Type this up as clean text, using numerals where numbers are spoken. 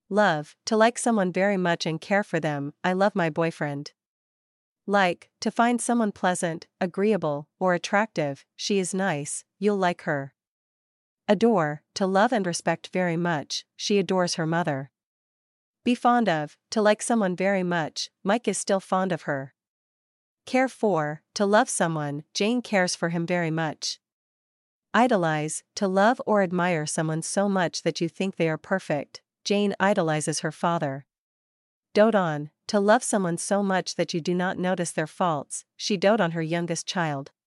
Love, to like someone very much and care for them. I love my boyfriend. Like, to find someone pleasant, agreeable, or attractive. She is nice, you'll like her. Adore, to love and respect very much. She adores her mother. Be fond of, to like someone very much. Mike is still fond of her. Care for, to love someone. Jane cares for him very much. Idolize, to love or admire someone so much that you think they are perfect. Jane idolizes her father. Dote on, to love someone so much that you do not notice their faults. She dote on her youngest child.